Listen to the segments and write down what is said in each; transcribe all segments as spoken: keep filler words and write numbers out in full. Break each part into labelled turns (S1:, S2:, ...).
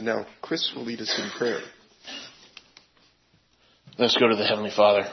S1: And now Chris will lead us in prayer.
S2: Let's go to the Heavenly Father.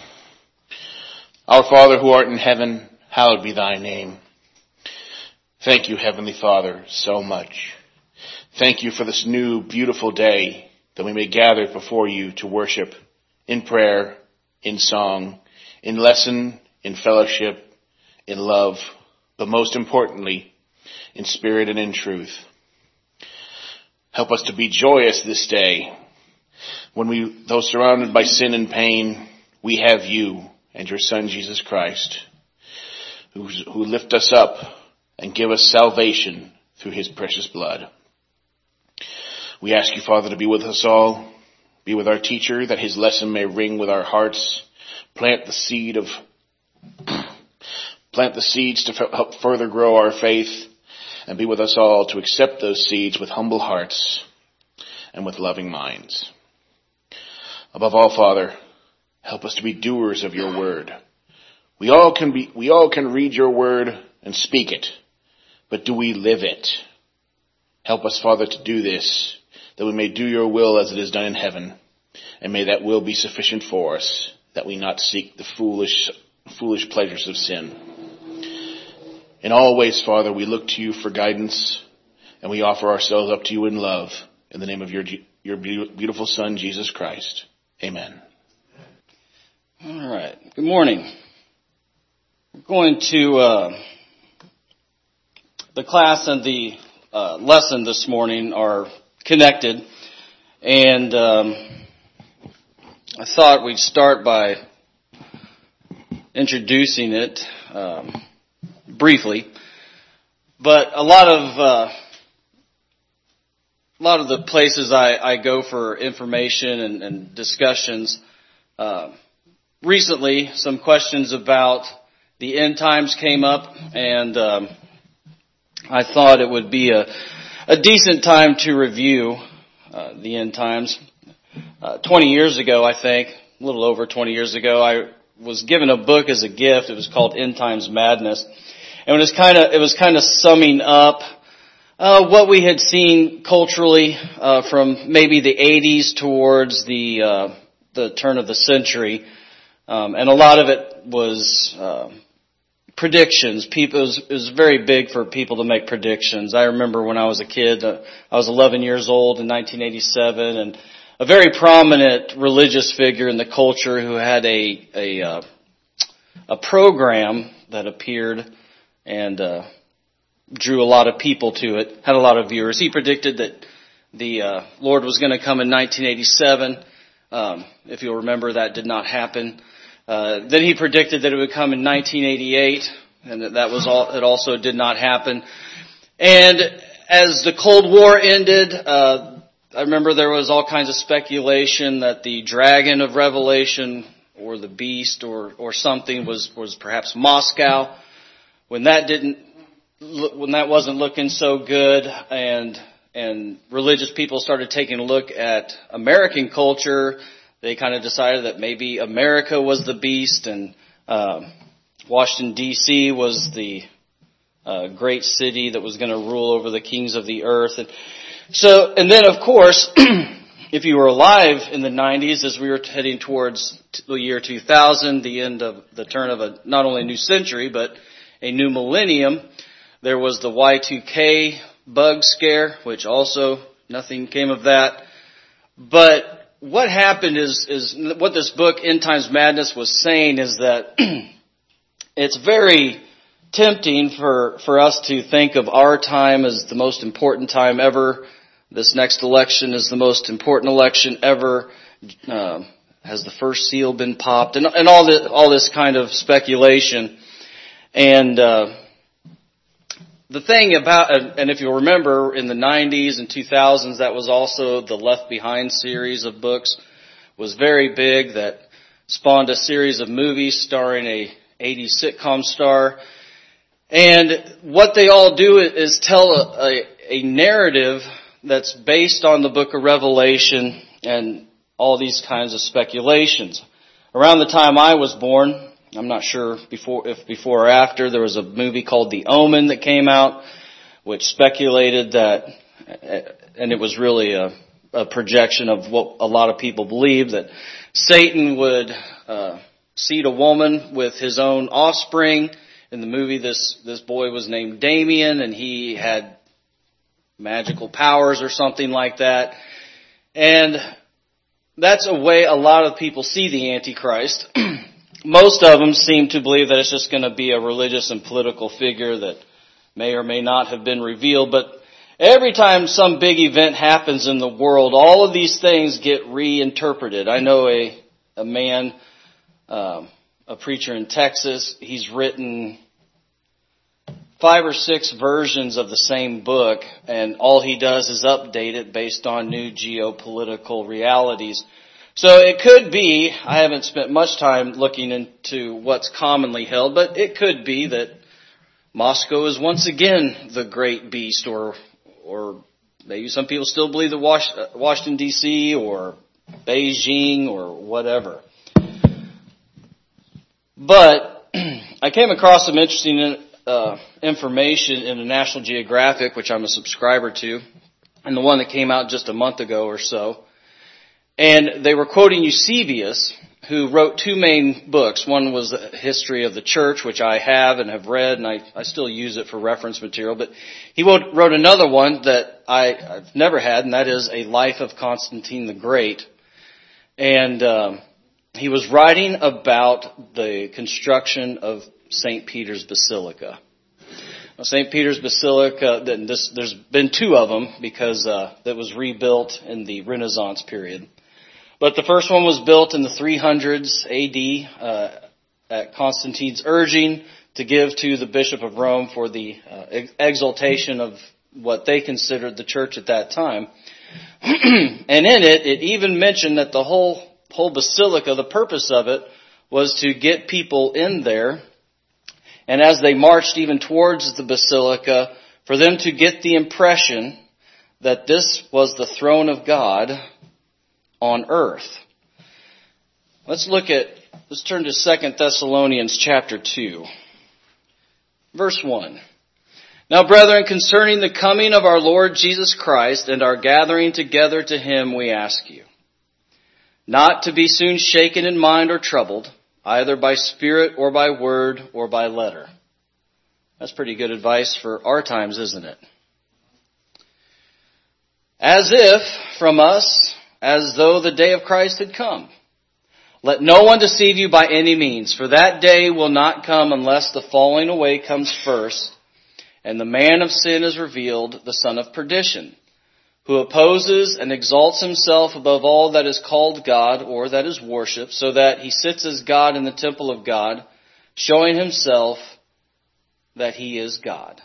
S2: Our Father who art in heaven, hallowed be thy name. Thank you, Heavenly Father, so much. Thank you for this new, beautiful day that we may gather before you to worship in prayer, in song, in lesson, in fellowship, in love, but most importantly, in spirit and in truth. Help us to be joyous this day. When we, though surrounded by sin and pain, we have you and your Son, Jesus Christ, who, who lift us up and give us salvation through his precious blood. We ask you, Father, to be with us all, be with our teacher, that his lesson may ring with our hearts, plant the seed of, plant the seeds to help further grow our faith, and be with us all to accept those seeds with humble hearts and with loving minds. Above all, Father, help us to be doers of your word. We all can be, we all can read your word and speak it, but do we live it? Help us, Father, to do this, that we may do your will as it is done in heaven, and may that will be sufficient for us, that we not seek the foolish, foolish pleasures of sin. In all ways, Father, we look to you for guidance, and we offer ourselves up to you in love, in the name of your, your beautiful Son, Jesus Christ. Amen.
S3: All right. Good morning. We're going to, uh, the class and the uh, lesson this morning are connected, and um, I thought we'd start by introducing it um, briefly. But a lot of uh, a lot of the places I, I go for information and, and discussions, uh, recently some questions about the end times came up, and um, I thought it would be a, a decent time to review uh, the end times. Uh, twenty years ago, I think, a little over twenty years ago, I was given a book as a gift. It was called End Times Madness, and it was kind of it was kind of summing up uh, what we had seen culturally uh, from maybe the eighties towards the uh, the turn of the century, um, and a lot of it was Uh, predictions. People, it was, it was very big for people to make predictions. I remember when I was a kid, uh, I was eleven years old in nineteen eighty-seven, and a very prominent religious figure in the culture who had a a, uh, a program that appeared and uh, drew a lot of people to it, had a lot of viewers. He predicted that the uh, Lord was going to come in nineteen eighty-seven. Um, if you'll remember, that did not happen. Uh, then he predicted that it would come in nineteen eighty-eight, and that, that was all, it also did not happen. And as the Cold War ended, uh, I remember there was all kinds of speculation that the dragon of Revelation, or the beast, or, or something was, was perhaps Moscow. When that didn't, when that wasn't looking so good, and, and religious people started taking a look at American culture, they kind of decided that maybe America was the beast, and uh, Washington, D C was the uh, great city that was going to rule over the kings of the earth. And so, and then of course, if you were alive in the nineties, as we were heading towards the year two thousand, the end of the turn of a not only a new century, but a new millennium, there was the Y two K bug scare, which also nothing came of that. But what happened is, is what this book, End Times Madness, was saying is that it's very tempting for, for us to think of our time as the most important time ever. This next election is the most important election ever. Uh, has the first seal been popped? And, and all this, all this kind of speculation. And, uh, the thing about, and if you remember, in the nineties and two thousands, that was also the Left Behind series of books, was very big, that spawned a series of movies starring a eighties sitcom star. And what they all do is tell a, a, a narrative that's based on the book of Revelation and all these kinds of speculations. Around the time I was born, I'm not sure before, if before or after, there was a movie called The Omen that came out, which speculated that and it was really a, a projection of what a lot of people believe, that Satan would uh, seed a woman with his own offspring. In the movie, this, this boy was named Damien, and he had magical powers or something like that. And that's a way a lot of people see the Antichrist. Most of them seem to believe that it's just going to be a religious and political figure that may or may not have been revealed. But every time some big event happens in the world, all of these things get reinterpreted. I know a, a man, um, a preacher in Texas, he's written five or six versions of the same book, and all he does is update it based on new geopolitical realities. So it could be, I haven't spent much time looking into what's commonly held, but it could be that Moscow is once again the great beast, or or maybe some people still believe that Washington, D C, or Beijing, or whatever. But I came across some interesting uh, information in the National Geographic, which I'm a subscriber to, and the one that came out just a month ago or so. And they were quoting Eusebius, who wrote two main books. One was the History of the Church, which I have and have read, and I, I still use it for reference material. But he wrote, wrote another one that I, I've never had, and that is A Life of Constantine the Great. And um, he was writing about the construction of Saint Peter's Basilica. Now, Saint Peter's Basilica, this, there's been two of them because uh, that was rebuilt in the Renaissance period. But the first one was built in the three hundreds A D uh, at Constantine's urging to give to the Bishop of Rome for the uh, exaltation of what they considered the church at that time. And in it, it even mentioned that the whole whole basilica, the purpose of it was to get people in there, and as they marched even towards the basilica, for them to get the impression that this was the throne of God on earth. Let's look at, let's turn to Second Thessalonians chapter two, verse one. Now, brethren, concerning the coming of our Lord Jesus Christ and our gathering together to him, we ask you, not to be soon shaken in mind or troubled, either by spirit or by word or by letter. That's pretty good advice for our times, isn't it? As if from us, as though the day of Christ had come. Let no one deceive you by any means, for that day will not come unless the falling away comes first, and the man of sin is revealed, the son of perdition, who opposes and exalts himself above all that is called God or that is worshipped, so that he sits as God in the temple of God, showing himself that he is God.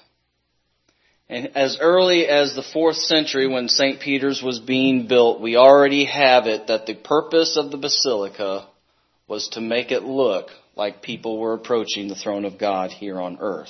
S3: And as early as the fourth century, when Saint Peter's was being built, we already have it that the purpose of the basilica was to make it look like people were approaching the throne of God here on earth.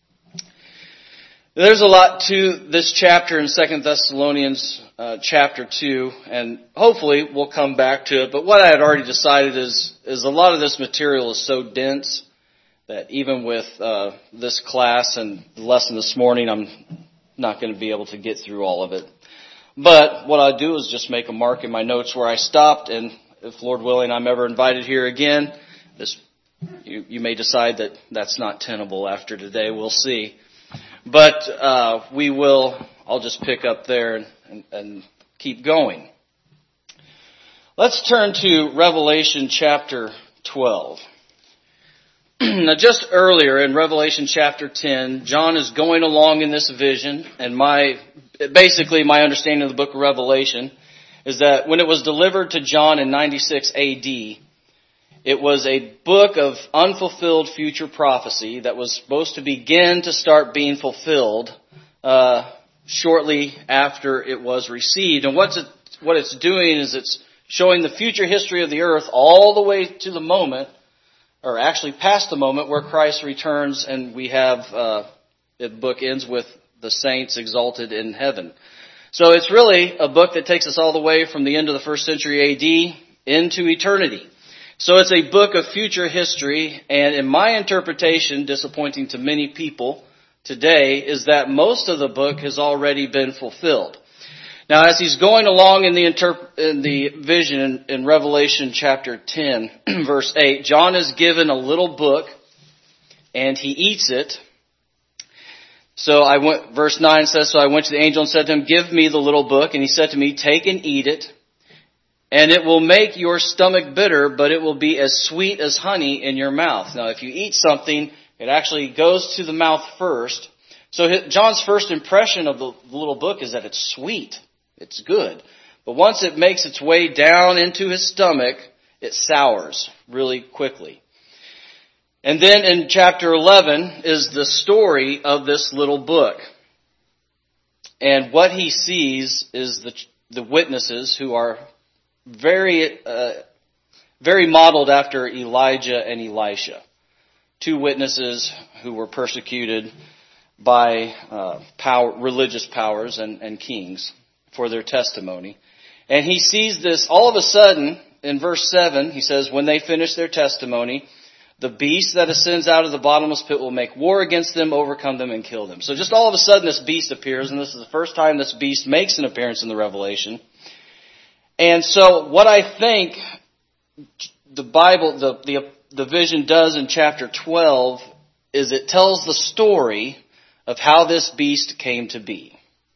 S3: There's a lot to this chapter in Second Thessalonians uh, chapter two, and hopefully we'll come back to it. But what I had already decided is, is a lot of this material is so dense that even with uh, this class and the lesson this morning, I'm not going to be able to get through all of it. But what I'll do is just make a mark in my notes where I stopped, and if Lord willing I'm ever invited here again, this you, you may decide that that's not tenable after today. We'll see. But uh, we will, I'll just pick up there and, and, and keep going. Let's turn to Revelation chapter twelve. Now, just earlier in Revelation chapter ten, John is going along in this vision, and my basically my understanding of the book of Revelation is that when it was delivered to John in ninety-six A D, it was a book of unfulfilled future prophecy that was supposed to begin to start being fulfilled uh, shortly after it was received. And what's it, what it's doing is it's showing the future history of the earth all the way to the moment, or actually past the moment where Christ returns, and we have, uh, the book ends with the saints exalted in heaven. So it's really a book that takes us all the way from the end of the first century A D into eternity. So it's a book of future history, and in my interpretation, disappointing to many people today, is that most of the book has already been fulfilled. Now, as he's going along in the interp- in the vision in, in Revelation chapter ten, verse eight, John is given a little book, and he eats it. So I went, verse nine says, so I went to the angel and said to him, give me the little book. And he said to me, take and eat it, and it will make your stomach bitter, but it will be as sweet as honey in your mouth. Now, if you eat something, it actually goes to the mouth first. So John's first impression of the little book is that it's sweet. It's good. But once it makes its way down into his stomach, it sours really quickly. And then in chapter eleven is the story of this little book. And what he sees is the the witnesses who are very, uh, very modeled after Elijah and Elisha. Two witnesses who were persecuted by uh, power, religious powers and, and kings for their testimony. And he sees this all of a sudden in verse seven. He says, when they finish their testimony, the beast that ascends out of the bottomless pit will make war against them, overcome them, and kill them. So just all of a sudden this beast appears, and this is the first time this beast makes an appearance in the Revelation. And so what I think the Bible, the, the, the vision does in chapter twelve is it tells the story of how this beast came to be.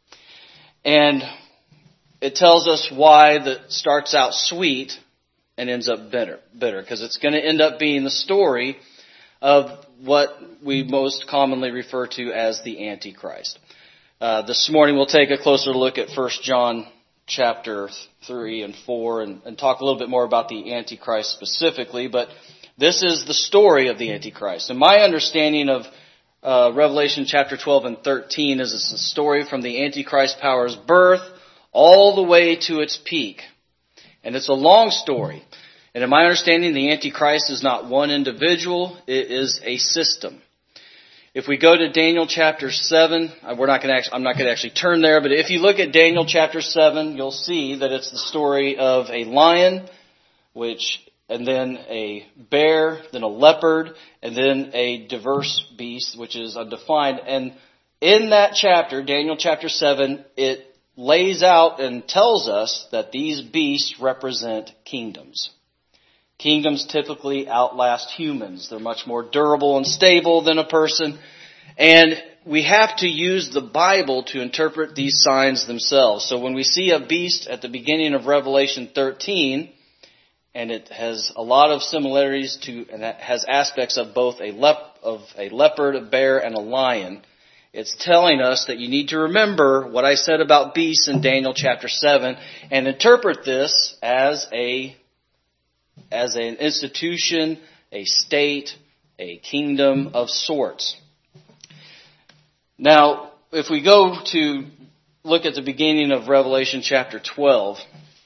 S3: And it tells us why that starts out sweet and ends up bitter, bitter, because it's going to end up being the story of what we most commonly refer to as the Antichrist. Uh, this morning we'll take a closer look at First John chapter three and four and, and talk a little bit more about the Antichrist specifically, but this is the story of the Antichrist. And my understanding of uh, Revelation chapter twelve and thirteen is it's a story from the Antichrist power's birth all the way to its peak. And it's a long story. And in my understanding, the Antichrist is not one individual, it is a system. If we go to Daniel chapter seven, we're not going to actually, I'm not going to actually turn there, but if you look at Daniel chapter seven, you'll see that it's the story of a lion, which, and then a bear, then a leopard, and then a diverse beast, which is undefined. And in that chapter, Daniel chapter seven, it lays out and tells us that these beasts represent kingdoms. Kingdoms typically outlast humans. They're much more durable and stable than a person. And we have to use the Bible to interpret these signs themselves. So when we see a beast at the beginning of Revelation thirteen, and it has a lot of similarities to, and it has aspects of both a lep, of a leopard, a bear, and a lion, it's telling us that you need to remember what I said about beasts in Daniel chapter seven and interpret this as a as an institution, a state, a kingdom of sorts. Now, if we go to look at the beginning of Revelation chapter twelve,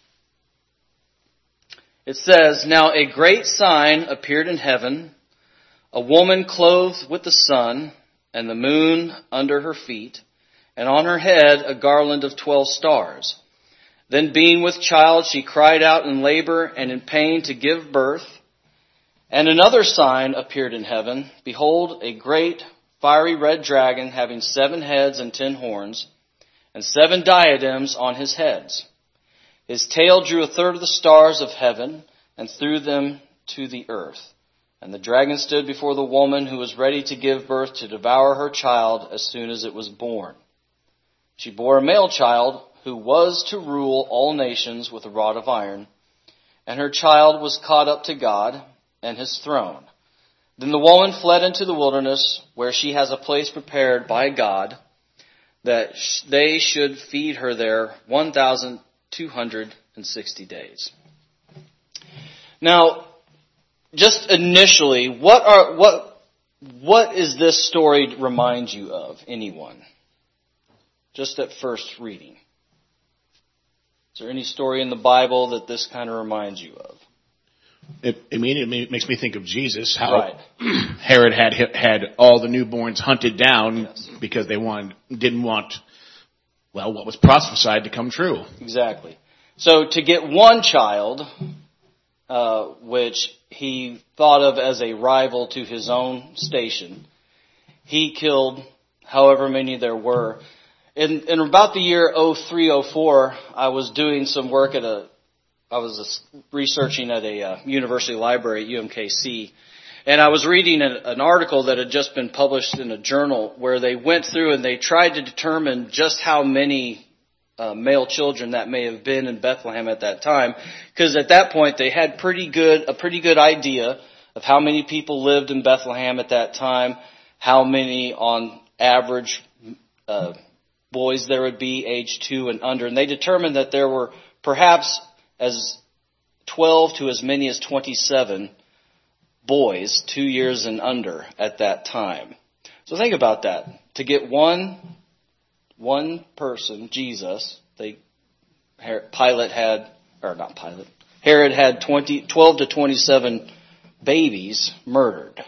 S3: it says, now a great sign appeared in heaven, a woman clothed with the sun, and the moon under her feet, and on her head a garland of twelve stars. Then being with child, she cried out in labor and in pain to give birth. And another sign appeared in heaven. Behold, a great fiery red dragon having seven heads and ten horns, and seven diadems on his heads. His tail drew a third of the stars of heaven and threw them to the earth. And the dragon stood before the woman who was ready to give birth to devour her child as soon as it was born. She bore a male child who was to rule all nations with a rod of iron, and her child was caught up to God and his throne. Then the woman fled into the wilderness, where she has a place prepared by God, that they should feed her there one thousand two hundred sixty days. Now, just initially, what are what what is this story remind you of? Anyone? Just at first reading. Is there any story in the Bible that this kind of reminds you of?
S2: It immediately makes me think of Jesus, how
S3: Right.
S2: Herod had had all the newborns hunted down
S3: Yes.
S2: because they wanted, didn't want, well, what was prophesied to come true.
S3: Exactly. So to get one child, uh, which he thought of as a rival to his own station, he killed however many there were. In, in about the year oh three oh four, I was doing some work at a, I was researching at a uh, university library at U M K C, and I was reading an, an article that had just been published in a journal where they went through and they tried to determine just how many uh, male children that may have been in Bethlehem at that time, because at that point they had pretty good a pretty good idea of how many people lived in Bethlehem at that time, how many on average uh, boys there would be aged two and under, and they determined that there were perhaps as twelve to as many as twenty-seven boys two years and under at that time. So think about that. To get one one person, Jesus, they Pilate had, or not Pilate, Herod had twenty, twelve to twenty-seven babies murdered.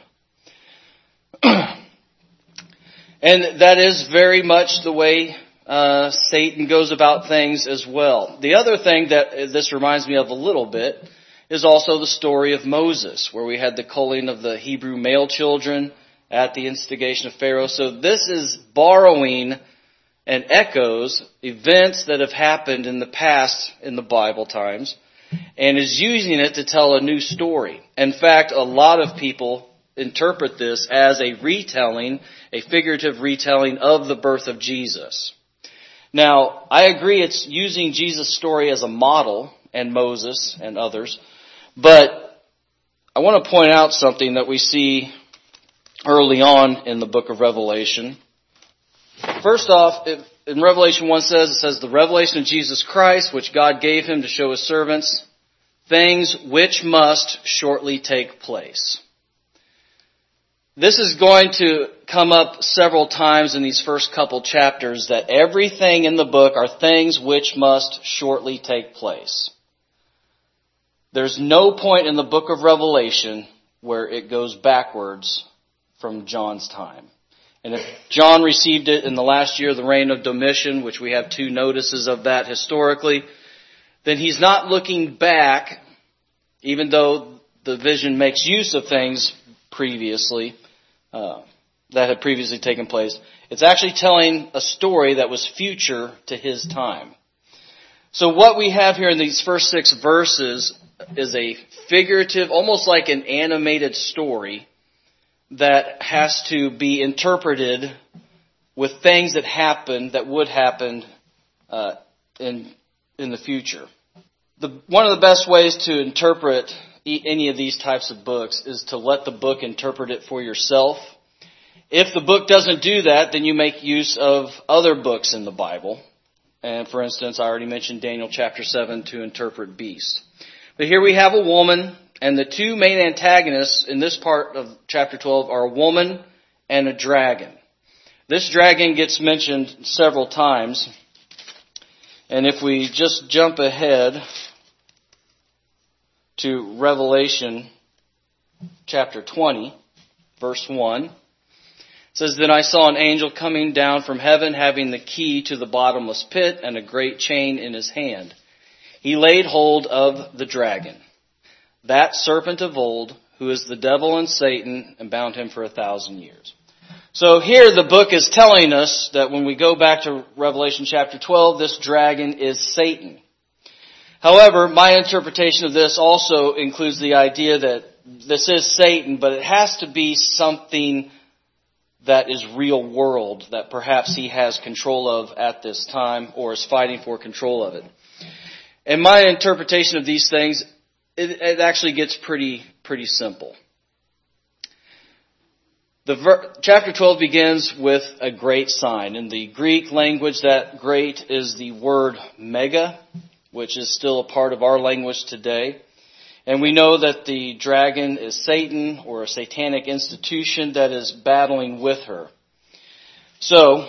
S3: And that is very much the way uh, Satan goes about things as well. The other thing that this reminds me of a little bit is also the story of Moses, where we had the culling of the Hebrew male children at the instigation of Pharaoh. So this is borrowing and echoes events that have happened in the past in the Bible times, and is using it to tell a new story. In fact, a lot of people interpret this as a retelling, a figurative retelling of the birth of Jesus. Now, I agree it's using Jesus' story as a model, and Moses and others, but I want to point out something that we see early on in the book of Revelation. First off, in Revelation one says, it says, the revelation of Jesus Christ, which God gave him to show his servants, things which must shortly take place. This is going to come up several times in these first couple chapters, that everything in the book are things which must shortly take place. There's no point in the book of Revelation where it goes backwards from John's time. And if John received it in the last year of the reign of Domitian, which we have two notices of that historically, then he's not looking back, even though the vision makes use of things previously, uh, that had previously taken place. It's actually telling a story that was future to his time. So what we have here in these first six verses is a figurative, almost like an animated story that has to be interpreted with things that happened, that would happen uh, in in the future. The, one of the best ways to interpret any of these types of books is to let the book interpret it for yourself. If the book doesn't do that, then you make use of other books in the Bible. And for instance, I already mentioned Daniel chapter seven to interpret beasts. But here we have a woman, and the two main antagonists in this part of chapter twelve are a woman and a dragon. This dragon gets mentioned several times. And if we just jump ahead to Revelation chapter twenty, verse one, it says, Then I saw an angel coming down from heaven, having the key to the bottomless pit and a great chain in his hand. He laid hold of the dragon, that serpent of old, who is the devil and Satan, and bound him for a thousand years. So here the book is telling us that when we go back to Revelation chapter twelve, this dragon is Satan. However, my interpretation of this also includes the idea that this is Satan, but it has to be something that is real world, that perhaps he has control of at this time or is fighting for control of it. And my interpretation of these things, it, it actually gets pretty pretty simple. The ver- chapter twelve begins with a great sign. In the Greek language, that great is the word mega, which is still a part of our language today. And we know that the dragon is Satan, or a satanic institution that is battling with her. So,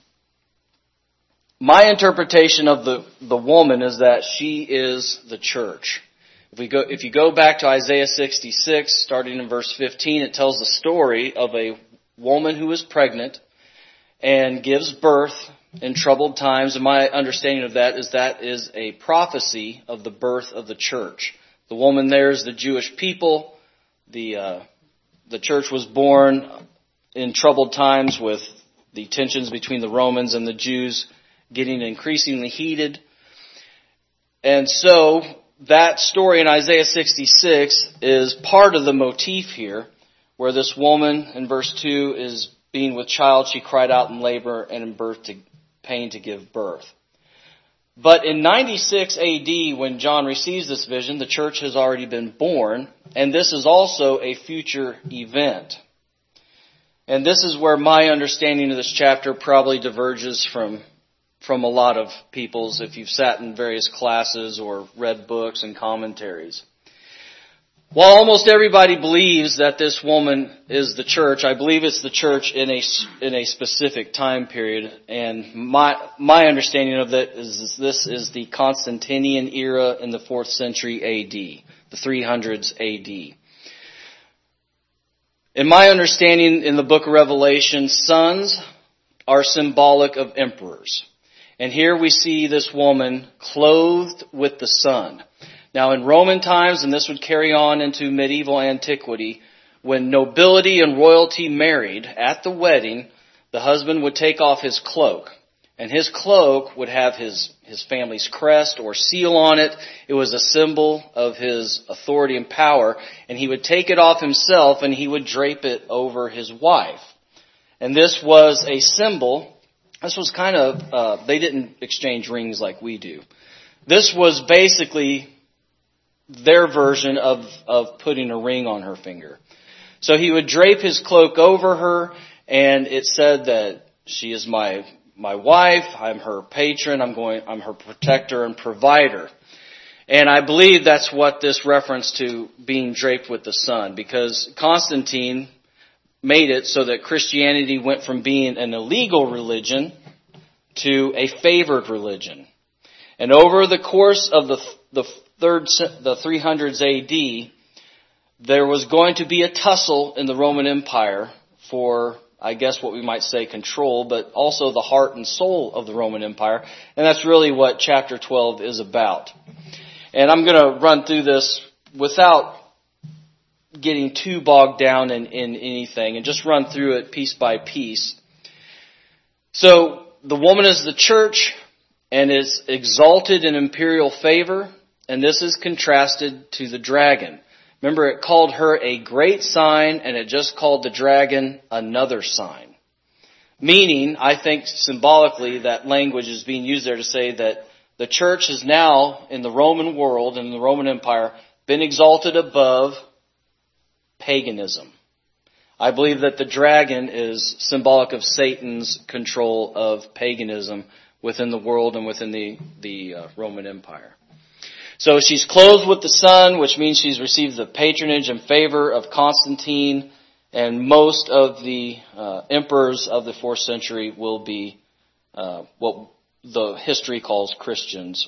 S3: my interpretation of the, the woman is that she is the church. If we go, if you go back to Isaiah sixty-six, starting in verse fifteen, it tells the story of a woman who is pregnant and gives birth in troubled times. And my understanding of that is that is a prophecy of the birth of the church. The woman there is the Jewish people. The uh, the church was born in troubled times with the tensions between the Romans and the Jews getting increasingly heated. And so that story in Isaiah sixty-six is part of the motif here, where this woman in verse two is being with child. She cried out in labor and in birth to pain to give birth. But in ninety-six A D, when John receives this vision, the church has already been born, and this is also a future event. And this is where my understanding of this chapter probably diverges from, from a lot of people's, if you've sat in various classes or read books and commentaries. While almost everybody believes that this woman is the church, I believe it's the church in a, in a specific time period. And my, my understanding of that is this is the Constantinian era in the fourth century A D, the three hundreds A D. In my understanding in the book of Revelation, sons are symbolic of emperors. And here we see this woman clothed with the sun. Now in Roman times, and this would carry on into medieval antiquity, when nobility and royalty married at the wedding, the husband would take off his cloak. And his cloak would have his, his family's crest or seal on it. It was a symbol of his authority and power. And he would take it off himself and he would drape it over his wife. And this was a symbol. This was kind of, uh, they didn't exchange rings like we do. This was basically their version of, of putting a ring on her finger. So he would drape his cloak over her, and it said that she is my my wife, I'm her patron, I'm going I'm her protector and provider. And I believe that's what this reference to being draped with the sun, because Constantine made it so that Christianity went from being an illegal religion to a favored religion. And over the course of the the third the three hundreds A D, there was going to be a tussle in the Roman Empire for, I guess what we might say, control, but also the heart and soul of the Roman Empire. And that's really what chapter twelve is about. And I'm going to run through this without getting too bogged down in, in anything, and just run through it piece by piece. So the woman is the church and is exalted in imperial favor, and this is contrasted to the dragon. Remember, it called her a great sign, and it just called the dragon another sign. Meaning, I think symbolically, that language is being used there to say that the church has now, in the Roman world and in the Roman Empire, been exalted above paganism. I believe that the dragon is symbolic of Satan's control of paganism within the world and within the, the uh, Roman Empire. So she's clothed with the sun, which means she's received the patronage and favor of Constantine, and most of the uh, emperors of the fourth century will be uh, what the history calls Christians.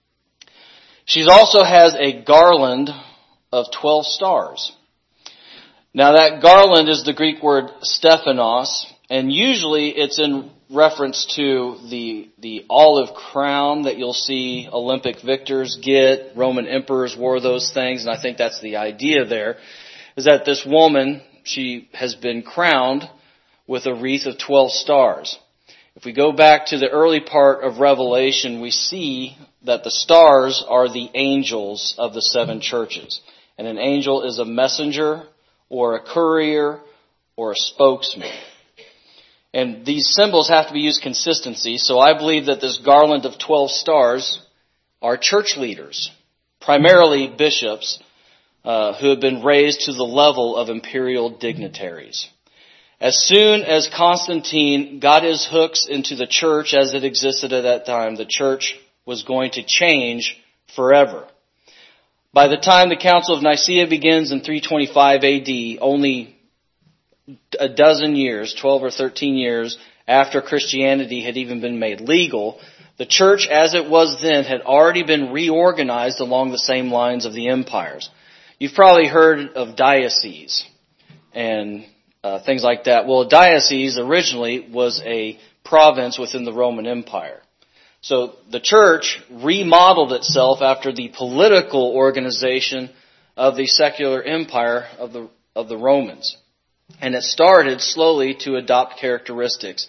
S3: She also has a garland of twelve stars. Now that garland is the Greek word Stephanos, and usually it's in reference to the the olive crown that you'll see Olympic victors get. Roman emperors wore those things, and I think that's the idea there, is that this woman, she has been crowned with a wreath of twelve stars. If we go back to the early part of Revelation, we see that the stars are the angels of the seven churches. And an angel is a messenger or a courier or a spokesman. And these symbols have to be used consistency, so I believe that this garland of twelve stars are church leaders, primarily bishops, uh, who have been raised to the level of imperial dignitaries. As soon as Constantine got his hooks into the church as it existed at that time, the church was going to change forever. By the time the Council of Nicaea begins in three twenty-five A D, only a dozen years, twelve or thirteen years after Christianity had even been made legal, the church as it was then had already been reorganized along the same lines of the empires. You've probably heard of dioceses and uh, things like that. Well, a diocese originally was a province within the Roman Empire. So the church remodeled itself after the political organization of the secular empire of the of the Romans. And it started slowly to adopt characteristics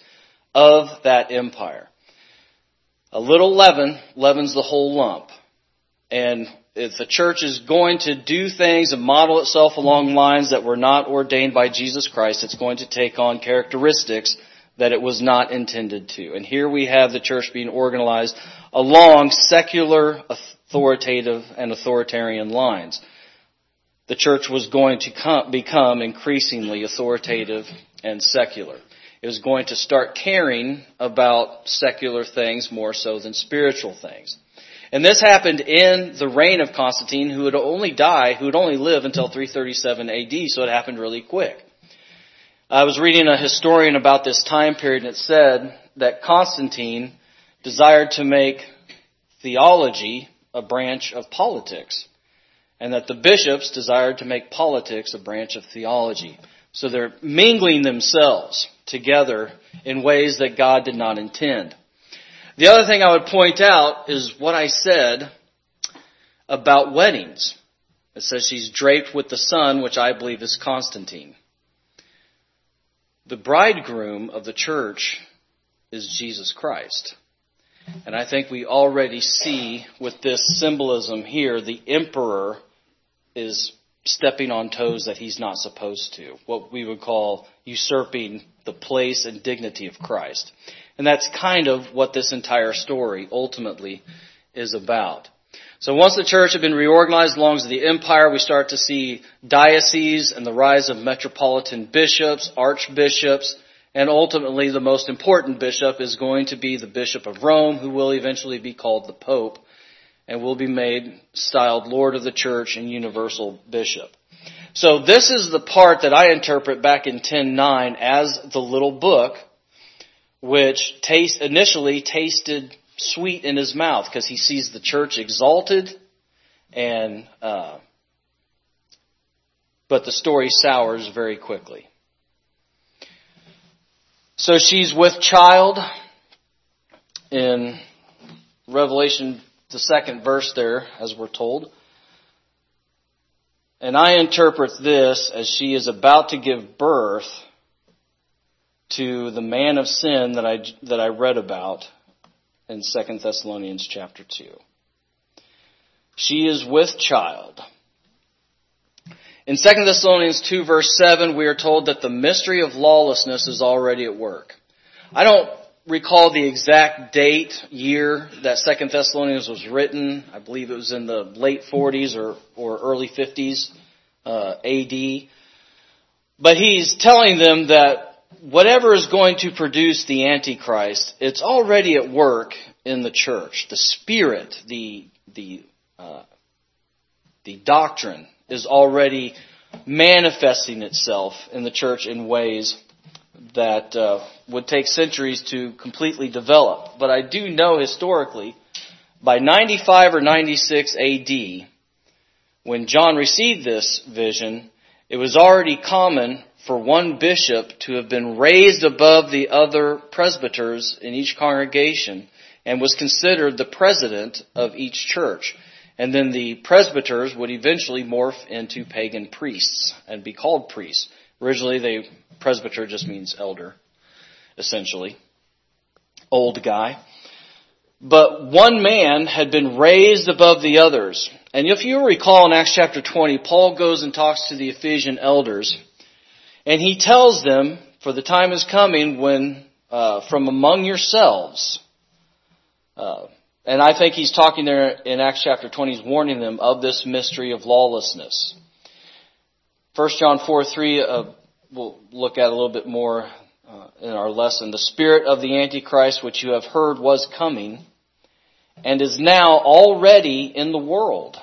S3: of that empire. A little leaven leavens the whole lump. And if the church is going to do things and model itself along lines that were not ordained by Jesus Christ, it's going to take on characteristics that it was not intended to. And here we have the church being organized along secular, authoritative, and authoritarian lines. The church was going to come, become increasingly authoritative and secular. It was going to start caring about secular things more so than spiritual things. And this happened in the reign of Constantine, who would only die, who would only live until three thirty-seven A D, so it happened really quick. I was reading a historian about this time period, and it said that Constantine desired to make theology a branch of politics, and that the bishops desired to make politics a branch of theology. So they're mingling themselves together in ways that God did not intend. The other thing I would point out is what I said about weddings. It says she's draped with the sun, which I believe is Constantine. The bridegroom of the church is Jesus Christ. And I think we already see with this symbolism here, the emperor is stepping on toes that he's not supposed to. What we would call usurping the place and dignity of Christ. And that's kind of what this entire story ultimately is about. So once the church had been reorganized along with the empire, we start to see dioceses and the rise of metropolitan bishops, archbishops, and ultimately the most important bishop is going to be the Bishop of Rome, who will eventually be called the Pope, and will be made, styled Lord of the Church and Universal Bishop. So this is the part that I interpret back in ten nine as the little book, which taste, initially tasted sweet in his mouth because he sees the church exalted, and uh, but the story sours very quickly. So she's with child in Revelation, the second verse there, as we're told. And I interpret this as she is about to give birth to the man of sin that I, that I read about in Second Thessalonians chapter two. She is with child. In Second Thessalonians two verse seven, we are told that the mystery of lawlessness is already at work. I don't recall the exact date, year that Second Thessalonians was written. I believe it was in the late forties or, or early fifties uh, A D. But he's telling them that whatever is going to produce the Antichrist, it's already at work in the church. The spirit, the the uh, the doctrine is already manifesting itself in the church in ways that uh, would take centuries to completely develop. But I do know historically, by ninety-five or ninety-six A D, when John received this vision, it was already common for one bishop to have been raised above the other presbyters in each congregation and was considered the president of each church. And then the presbyters would eventually morph into pagan priests and be called priests. Originally, they presbyter just means elder, essentially. Old guy. But one man had been raised above the others. And if you recall in Acts chapter twenty, Paul goes and talks to the Ephesian elders. And he tells them, for the time is coming when uh, from among yourselves, uh, and I think he's talking there in Acts chapter twenty, he's warning them of this mystery of lawlessness. First John four three, uh, we'll look at a little bit more uh, in our lesson. The spirit of the Antichrist, which you have heard was coming, and is now already in the world.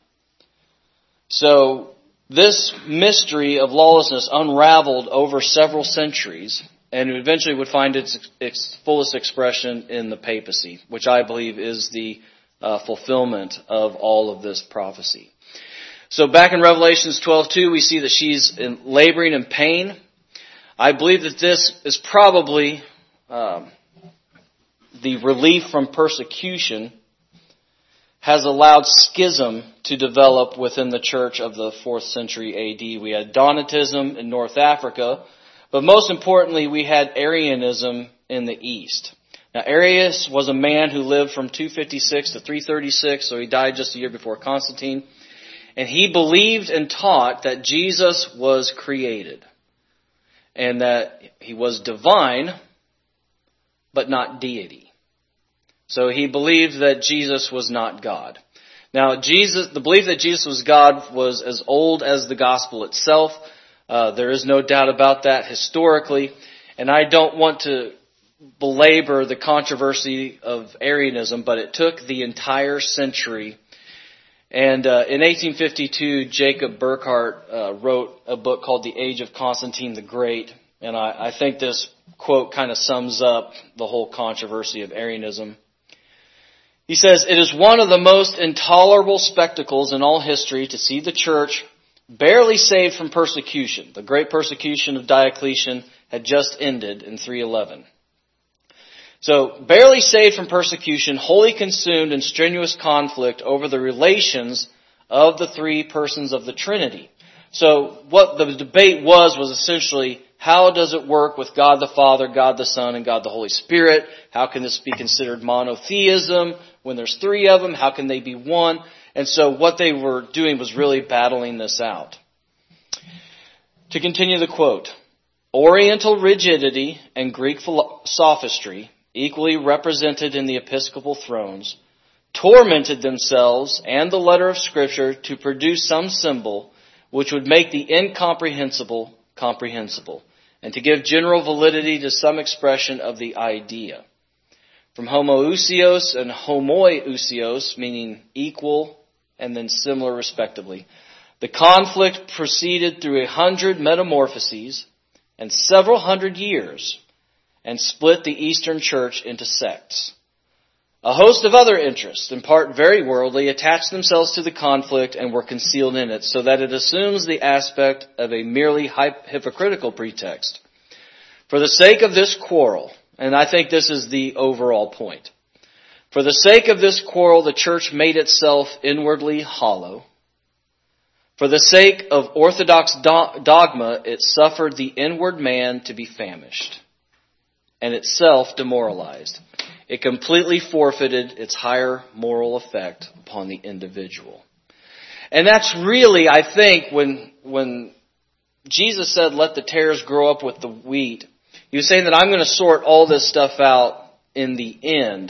S3: So this mystery of lawlessness unraveled over several centuries and eventually would find its, its fullest expression in the papacy, which I believe is the uh, fulfillment of all of this prophecy. So back in Revelations twelve two, we see that she's in laboring in pain. I believe that this is probably um, the relief from persecution has allowed schism to develop within the church of the fourth century A D. We had Donatism in North Africa, but most importantly, we had Arianism in the east. Now, Arius was a man who lived from two fifty-six to three thirty-six, so he died just a year before Constantine. And he believed and taught that Jesus was created and that he was divine, but not deity. So he believed that Jesus was not God. Now, Jesus, the belief that Jesus was God was as old as the gospel itself. Uh, there is no doubt about that historically. And I don't want to belabor the controversy of Arianism, but it took the entire century. And uh, in eighteen fifty-two, Jacob Burckhardt uh, wrote a book called The Age of Constantine the Great. And I, I think this quote kind of sums up the whole controversy of Arianism. He says, "It is one of the most intolerable spectacles in all history to see the church barely saved from persecution. The great persecution of Diocletian had just ended in three eleven. So, barely saved from persecution, wholly consumed in strenuous conflict over the relations of the three persons of the Trinity." So, what the debate was, was essentially, how does it work with God the Father, God the Son, and God the Holy Spirit? How can this be considered monotheism? When there's three of them, how can they be one? And so what they were doing was really battling this out. To continue the quote, "Oriental rigidity and Greek sophistry, equally represented in the episcopal thrones, tormented themselves and the letter of Scripture to produce some symbol which would make the incomprehensible comprehensible, and to give general validity to some expression of the idea. From homoousios and homoiousios, meaning equal and then similar respectively, the conflict proceeded through a hundred metamorphoses and several hundred years, and split the Eastern Church into sects. A host of other interests, in part very worldly, attached themselves to the conflict and were concealed in it, so that it assumes the aspect of a merely hypocritical pretext. For the sake of this quarrel," and I think this is the overall point, "for the sake of this quarrel, the church made itself inwardly hollow. For the sake of orthodox do- dogma, it suffered the inward man to be famished, and itself demoralized. It completely forfeited its higher moral effect upon the individual." And that's really, I think, when when Jesus said, "Let the tares grow up with the wheat," he was saying that I'm going to sort all this stuff out in the end.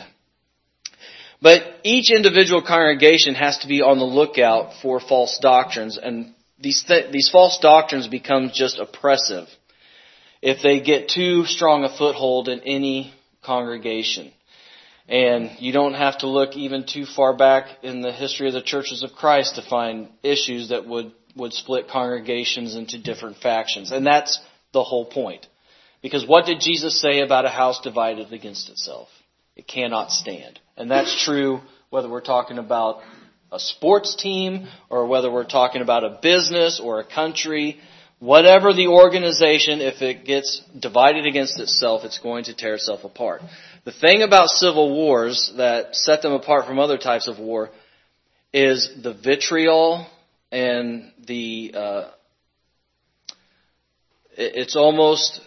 S3: But each individual congregation has to be on the lookout for false doctrines, and these th- these false doctrines become just oppressive if they get too strong a foothold in any congregation. And you don't have to look even too far back in the history of the churches of Christ to find issues that would, would split congregations into different factions. And that's the whole point. Because what did Jesus say about a house divided against itself? It cannot stand. And that's true whether we're talking about a sports team or whether we're talking about a business or a country. Whatever the organization, if it gets divided against itself, it's going to tear itself apart. The thing about civil wars that set them apart from other types of war is the vitriol and the, uh, it's almost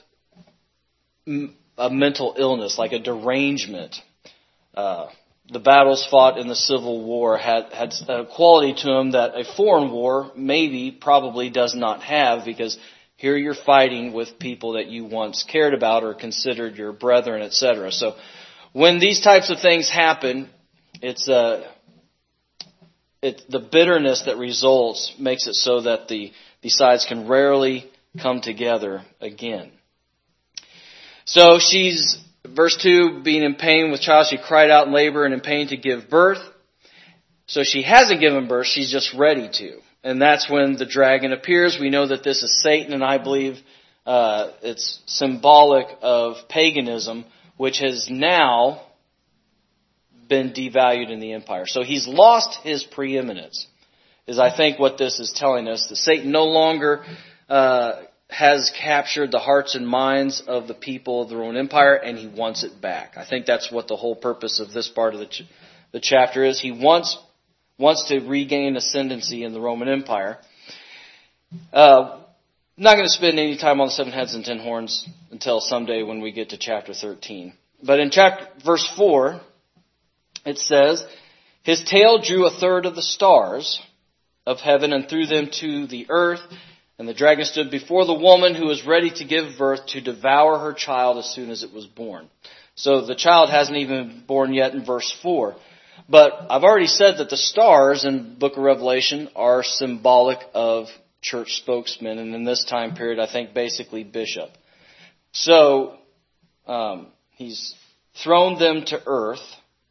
S3: a mental illness, like a derangement. Uh, the battles fought in the Civil War had, had a quality to them that a foreign war maybe, probably does not have, because here you're fighting with people that you once cared about or considered your brethren, et cetera. So when these types of things happen, it's uh, it, the bitterness that results makes it so that the, the sides can rarely come together again. So she's, verse two, being in pain with child, she cried out in labor and in pain to give birth. So she hasn't given birth, she's just ready to. And that's when the dragon appears. We know that this is Satan, and I believe uh, it's symbolic of paganism, which has now been devalued in the empire. So he's lost his preeminence, is I think what this is telling us. That Satan no longer uh, has captured the hearts and minds of the people of the Roman Empire, and he wants it back. I think that's what the whole purpose of this part of the, ch- the chapter is. He wants wants to regain ascendancy in the Roman Empire. Uh, I'm not going to spend any time on the seven heads and ten horns until someday when we get to chapter thirteen. But in chapter verse four, it says, his tail drew a third of the stars of heaven and threw them to the earth. And the dragon stood before the woman who was ready to give birth to devour her child as soon as it was born. So the child hasn't even been born yet in verse four. But I've already said that the stars in the book of Revelation are symbolic of church spokesmen. And in this time period, I think basically bishop. So um, he's thrown them to earth.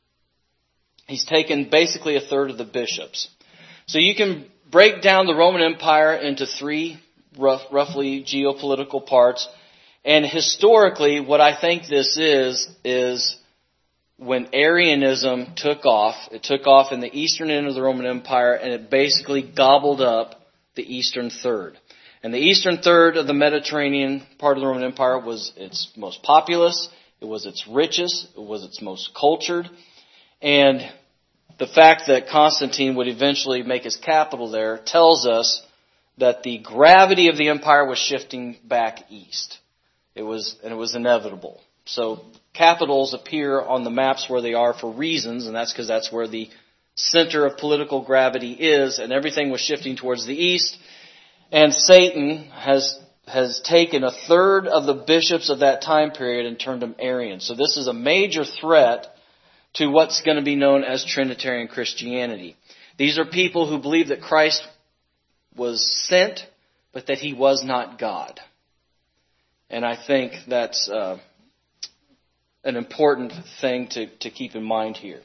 S3: He's taken basically a third of the bishops. So you can break down the Roman Empire into three rough, roughly geopolitical parts. And historically, what I think this is, is when Arianism took off, it took off in the eastern end of the Roman Empire, and it basically gobbled up the eastern third. And the eastern third of the Mediterranean part of the Roman Empire was its most populous, it was its richest, it was its most cultured. And the fact that Constantine would eventually make his capital there tells us that the gravity of the empire was shifting back east. It was, and it was inevitable. So capitals appear on the maps where they are for reasons, and that's because that's where the center of political gravity is, and everything was shifting towards the east. And Satan has has taken a third of the bishops of that time period and turned them Arian. So this is a major threat to what's going to be known as Trinitarian Christianity. These are people who believe that Christ was sent, but that he was not God. And I think that's uh, an important thing to, to keep in mind here.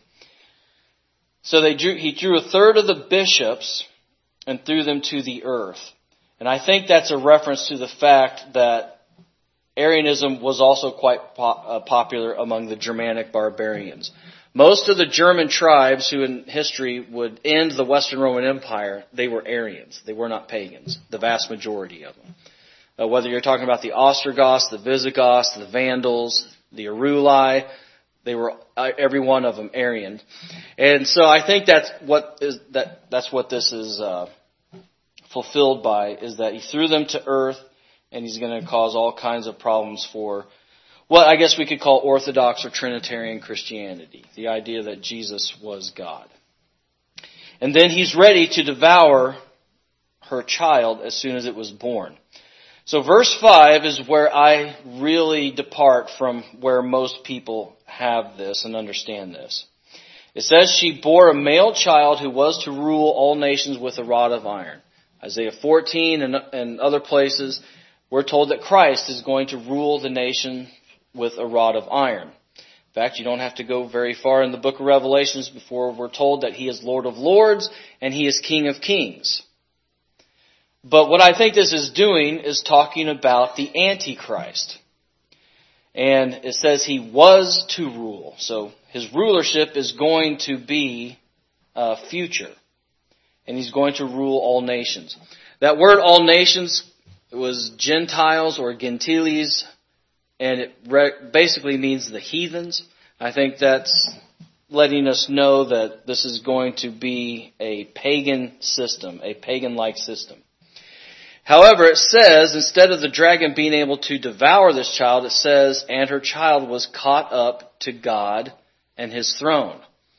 S3: So they drew, he drew a third of the bishops and threw them to the earth. And I think that's a reference to the fact that Arianism was also quite po- uh, popular among the Germanic barbarians. Most of the German tribes who in history would end the Western Roman Empire, they were Arians. They were not pagans, the vast majority of them. Uh, whether you're talking about the Ostrogoths, the Visigoths, the Vandals, the Aruli, they were uh, every one of them Arian. And so I think that's what is that that's what this is uh, fulfilled by, is that he threw them to earth, and he's going to cause all kinds of problems for what I guess we could call Orthodox or Trinitarian Christianity, the idea that Jesus was God. And then he's ready to devour her child as soon as it was born. So verse five is where I really depart from where most people have this and understand this. It says, she bore a male child who was to rule all nations with a rod of iron. Isaiah fourteen and, and other places, we're told that Christ is going to rule the nation with a rod of iron. In fact, you don't have to go very far in the book of Revelations before we're told that he is Lord of Lords and he is King of Kings. But what I think this is doing is talking about the Antichrist. And it says he was to rule. So his rulership is going to be uh, future. And he's going to rule all nations. That word all nations, it was Gentiles or Gentiles, and it re- basically means the heathens. I think that's letting us know that this is going to be a pagan system, a pagan-like system. However, it says, instead of the dragon being able to devour this child, it says, and her child was caught up to God and his throne.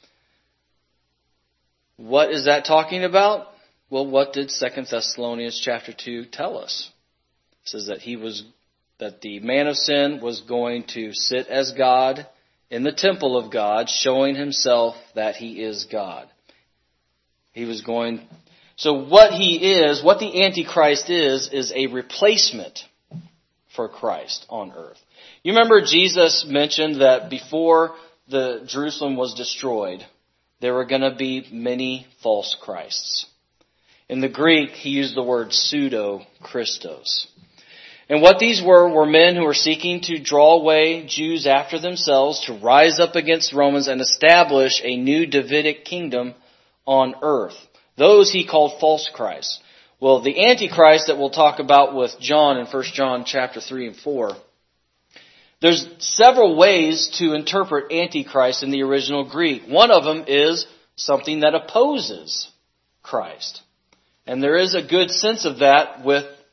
S3: What is that talking about? Well, what did Second Thessalonians chapter two tell us? It says that he was, that the man of sin was going to sit as God in the temple of God, showing himself that he is God. He was going, so what he is, what the Antichrist is, is a replacement for Christ on earth. You remember Jesus mentioned that before the Jerusalem was destroyed, there were going to be many false Christs. In the Greek, he used the word pseudo-Christos. And what these were, were men who were seeking to draw away Jews after themselves, to rise up against Romans and establish a new Davidic kingdom on earth. Those he called false Christs. Well, the Antichrist that we'll talk about with John in First John chapter three and four, there's several ways to interpret Antichrist in the original Greek. One of them is something that opposes Christ. And there is a good sense of that with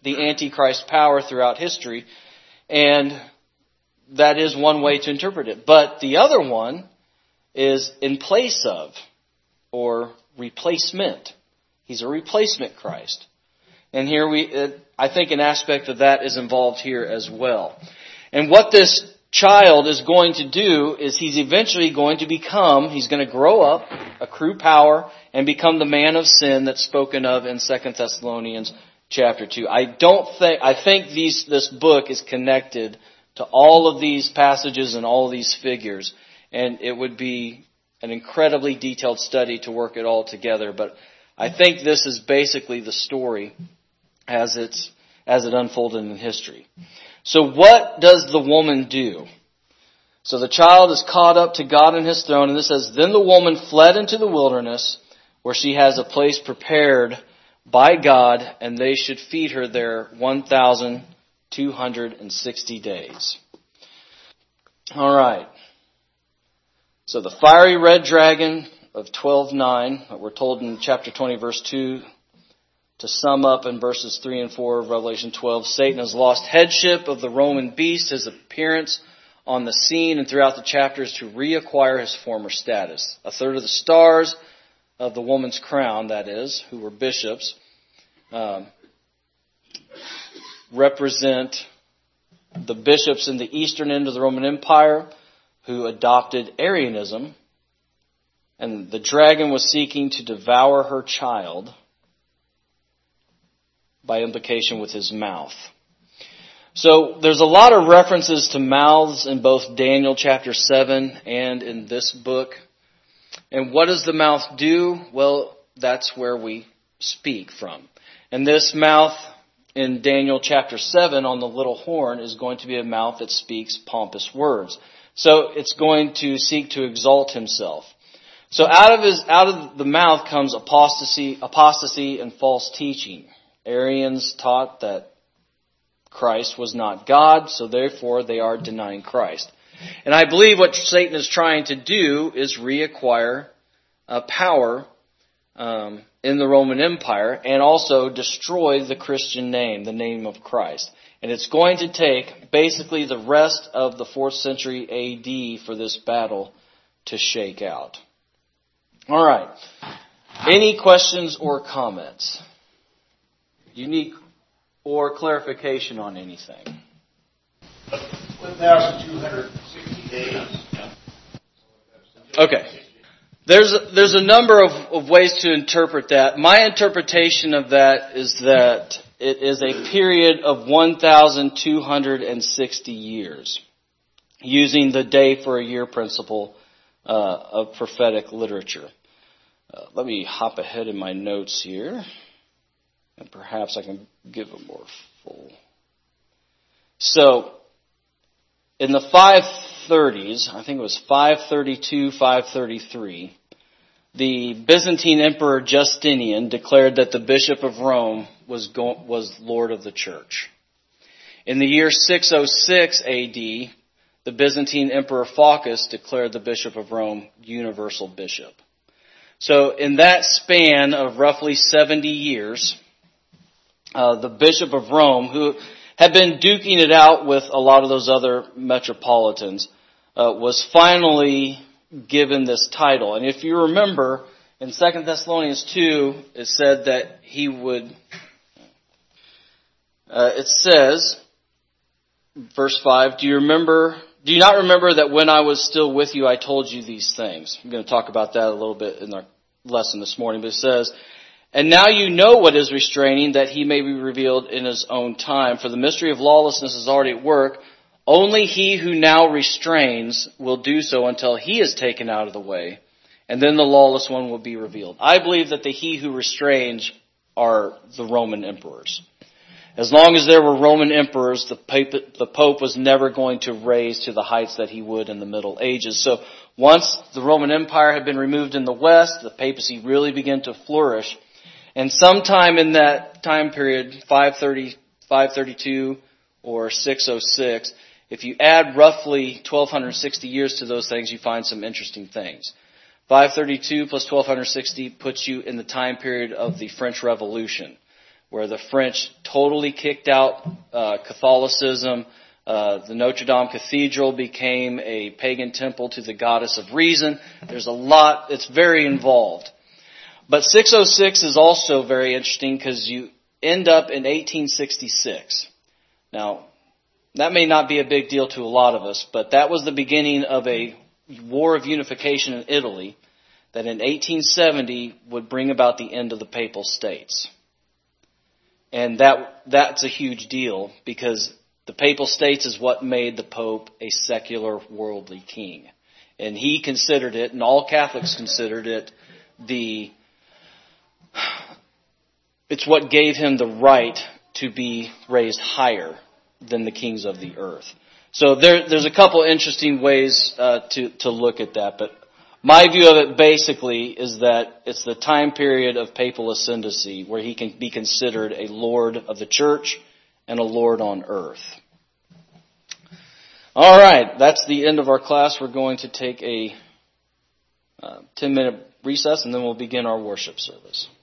S3: the Antichrist power throughout history. And that is one way to interpret it. But the other one is in place of, or replacement. He's a replacement Christ. And here we, I think an aspect of that is involved here as well. And what this child is going to do is he's eventually going to become, he's going to grow up, accrue power, and become the man of sin that's spoken of in Second Thessalonians chapter two. I don't think, I think these, this book is connected to all of these passages and all of these figures. And it would be an incredibly detailed study to work it all together. But I think this is basically the story as it's, as it unfolded in history. So what does the woman do? So the child is caught up to God in His throne, and this says, Then the woman fled into the wilderness, where she has a place prepared by God, and they should feed her there one thousand two hundred sixty days. All right. So the fiery red dragon of twelve nine, that we're told in chapter twenty, verse two, to sum up in verses three and four of Revelation twelve, Satan has lost headship of the Roman beast, his appearance on the scene and throughout the chapters to reacquire his former status. A third of the stars of the woman's crown, that is, who were bishops, um, represent the bishops in the eastern end of the Roman Empire who adopted Arianism, and the dragon was seeking to devour her child by implication with his mouth. So there's a lot of references to mouths in both Daniel chapter seven and in this book. And what does the mouth do? Well, that's where we speak from. And this mouth in Daniel chapter seven on the little horn is going to be a mouth that speaks pompous words. So it's going to seek to exalt himself. So out of his, out of the mouth comes apostasy, apostasy and false teaching. Arians taught that Christ was not God, so therefore they are denying Christ. And I believe what Satan is trying to do is reacquire uh, power um, in the Roman Empire and also destroy the Christian name, the name of Christ. And it's going to take basically the rest of the fourth century A D for this battle to shake out. All right. Any questions or comments? Unique or clarification on anything?
S4: one thousand two hundred sixty days.
S3: Okay. There's a, there's a number of, of ways to interpret that. My interpretation of that is that it is a period of one thousand two hundred sixty years, using the day for a year principle uh, of prophetic literature. Uh, let me hop ahead in my notes here, and perhaps I can give a more full. So, in the five thirties, I think it was five thirty-two, five thirty-three, the Byzantine Emperor Justinian declared that the Bishop of Rome was go- was Lord of the Church. In the year six oh six A D, the Byzantine Emperor Phocas declared the Bishop of Rome universal bishop. So in that span of roughly seventy years, uh, the Bishop of Rome, who had been duking it out with a lot of those other metropolitans, uh, was finally given this title. And if you remember, in Second Thessalonians two, it said that he would, uh, it says, verse five, do you remember, do you not remember that when I was still with you, I told you these things? I'm going to talk about that a little bit in our lesson this morning, but it says, and now you know what is restraining, that he may be revealed in his own time. For the mystery of lawlessness is already at work. Only he who now restrains will do so until he is taken out of the way, and then the lawless one will be revealed. I believe that the he who restrains are the Roman emperors. As long as there were Roman emperors, the Pope, the Pope was never going to raise to the heights that he would in the Middle Ages. So once the Roman Empire had been removed in the West, the papacy really began to flourish. And sometime in that time period, five thirty, five thirty-two or six oh six, if you add roughly twelve sixty years to those things, you find some interesting things. five thirty-two plus twelve sixty puts you in the time period of the French Revolution, where the French totally kicked out uh, Catholicism. Uh, the Notre Dame Cathedral became a pagan temple to the goddess of reason. There's a lot, it's very involved. But six oh six is also very interesting because you end up in eighteen sixty-six. Now, that may not be a big deal to a lot of us, but that was the beginning of a war of unification in Italy that in eighteen seventy would bring about the end of the Papal States. And that that's a huge deal because the Papal States is what made the Pope a secular worldly king. And he considered it, and all Catholics considered it, the it's what gave him the right to be raised higher than the kings of the earth. So there, there's a couple interesting ways uh, to, to look at that. But my view of it basically is that it's the time period of papal ascendancy where he can be considered a lord of the church and a lord on earth. All right, that's the end of our class. We're going to take a uh, ten-minute recess, and then we'll begin our worship service.